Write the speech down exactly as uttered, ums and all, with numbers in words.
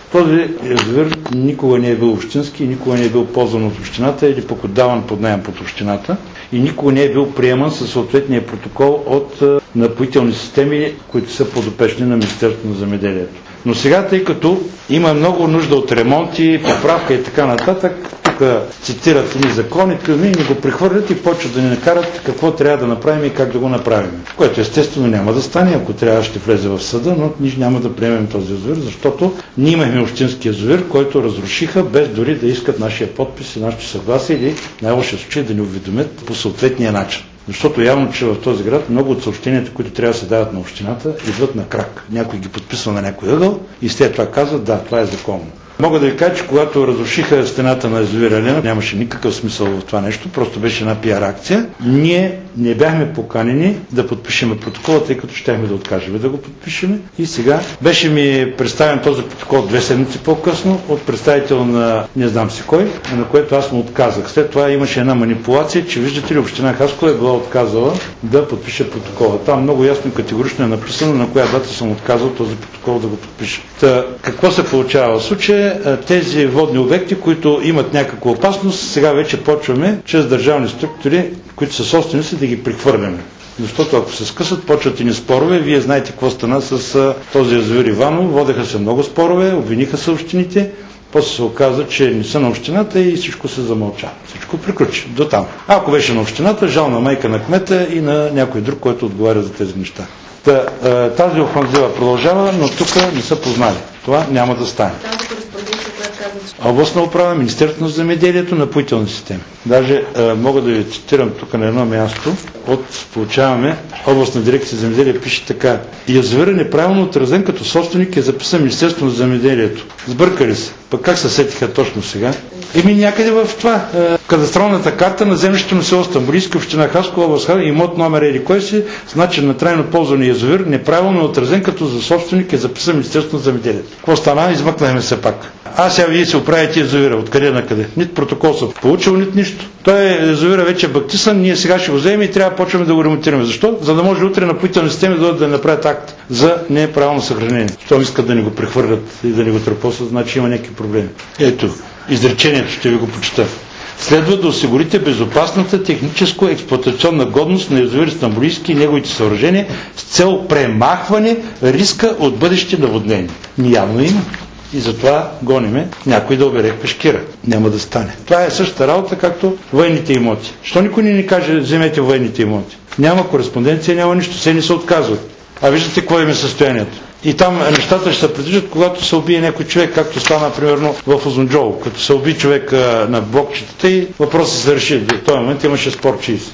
Този язовир никога не е бил общински, никога не е бил ползван от общината или пък отдаван под наем под общината и никога не е бил приеман със съответния протокол от напоителни системи, които са подопечни на Министерството на земеделието. Но сега, тъй като има много нужда от ремонти, поправка и така нататък, тук цитират ни законите, ни го прехвърлят и почват да ни накарат какво трябва да направим и как да го направим. Което естествено няма да стане, ако трябва ще влезе в съда, но ние няма да приемем този язовир, защото ние имахме общински язовир, който разрушиха без дори да искат нашия подпис и нашето съгласие или най-лошия случай да ни уведомят по съответния начин. Защото явно, че в този град много от съобщенията, които трябва да се дават на общината, идват на крак. Някой ги подписва на някой ъгъл и след това казват, да, това е законно. Мога да ви кажа, че когато разрушиха стената на язовир Елена, нямаше никакъв смисъл в това нещо, просто беше една пиар акция. Ние не бяхме поканени да подпишеме протокола, тъй като щяхме да откажем да го подпишеме. И сега беше ми представен този протокол две седмици по-късно от представител на не знам си кой, на което аз му отказах. След това имаше една манипулация, че виждате ли, община Хасково е била отказала да подпише протокола. Там много ясно и категорично е написано на коя дата съм отказал този протокол да го подпиша. Та, какво се получава в случая? Тези водни обекти, които имат някаква опасност, сега вече почваме чрез държавни структури, които са собственици, да ги прехвърляме. Защото ако се скъсат, почват и ни спорове. Вие знаете какво стана с този язовир Иваново. Водеха се много спорове, обвиниха се общините. После се оказа, че не са на общината и всичко се замълча. Всичко приключи. До там. Ако беше на общината, жална майка на кмета и на някой друг, който отговаря за тези неща. Та, тази офанзива продължава, но тук не са познали. Това няма да стане. Областна управа, Министерството на земеделието, напоителни системи. Даже е, мога да ви цитирам тук на едно място. От получаваме областна дирекция земеделие, пише така: язовир е неправилно отразен като собственик е записан Министерството на земеделието. Сбъркали се. Пък как се сетиха точно сега? Еми някъде в това. Е, кадастралната карта на землището на село Стамболийска, община Хасково, област Хасково, имот номер или кой си, с начин на трайно ползване язовир, неправилно отразен като за собственик е записан Министерството на земеделието. Какво стана? Измъкнахме се пак. А сега вие се оправите язовира. Откъде на къде? Нито протокол са получил, нито нищо. Той е язовира вече е бактисан, ние сега ще го вземем и трябва да почваме да го ремонтираме. Защо? За да може утре напоителни системи да дойдат да направят акт за неправилно съхранение. Щом искат да ни го прехвърлят и да ни го търпосват, значи има някакви проблеми. Ето, изречението ще ви го почита. Следва да осигурите безопасната техническо-експлоатационна годност на язовир Стамболийски и неговите съоръжения с цел премахване риска от бъдещи наводнения. Явно има. И затова гониме някой да обере пешкира. Няма да стане. Това е същата работа, както военните имоти. Що никой не ни каже, вземете военните имоти? Няма кореспонденция, няма нищо. Все не се отказват. А виждате какво им е състоянието. И там нещата ще се предвиждат, когато се убие някой човек, както стана, примерно, в Узунджово. Като се уби човек а, на блокчетата и въпросът се реши. В този момент имаше спор чист.